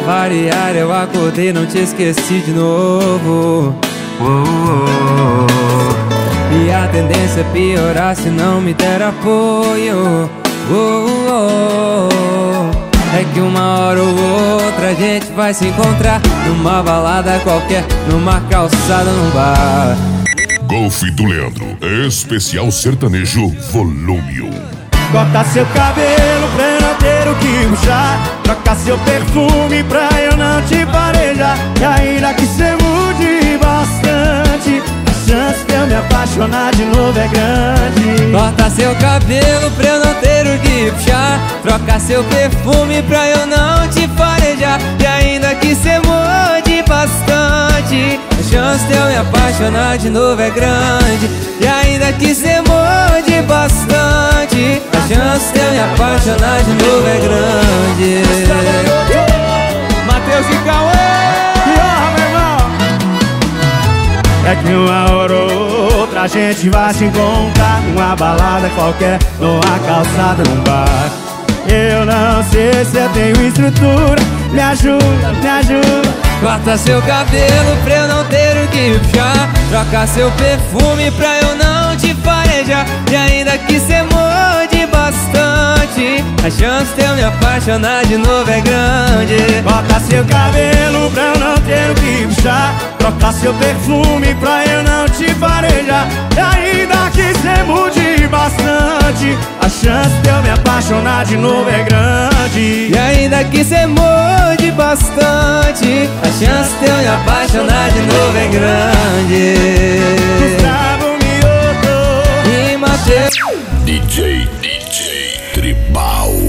variar eu acordei, não te esqueci de novo. E a tendência é piorar se não me der apoio. É que uma hora ou outra a gente vai se encontrar numa balada qualquer, numa calçada, num bar. Golfe do Leandro, especial sertanejo, volume 1. Corta seu cabelo pra eu não ter o que puxar. Troca seu perfume pra eu não te farejar. E ainda que cê mude bastante, a chance de eu me apaixonar de novo é grande. Corta seu cabelo pra eu não ter o que puxar. Troca seu perfume pra eu não te farejar. E ainda que cê mude bastante, a chance de eu me apaixonar de novo é grande. E ainda que cê mude bastante, a chance de eu me apaixonar de novo é grande. Matheus e Cauê, meu irmão. É que uma hora ou outra a gente vai se encontrar numa balada qualquer, numa calçada, num bar. Eu não sei se eu tenho estrutura, me ajuda, me ajuda. Corta seu cabelo pra eu não ter o que puxar. Troca seu perfume pra eu não te farejar. E ainda que cê mude bastante, a chance de eu me apaixonar de novo é grande. Corta seu cabelo pra eu não ter o que puxar. Troca seu perfume pra eu não te farejar. E ainda que cê mude bastante, a chance de eu me apaixonar de novo é grande. E ainda que cê mude bastante, a chance de eu me apaixonar de novo é grande. Gustavo Mioto E Matheus DJ Tribal.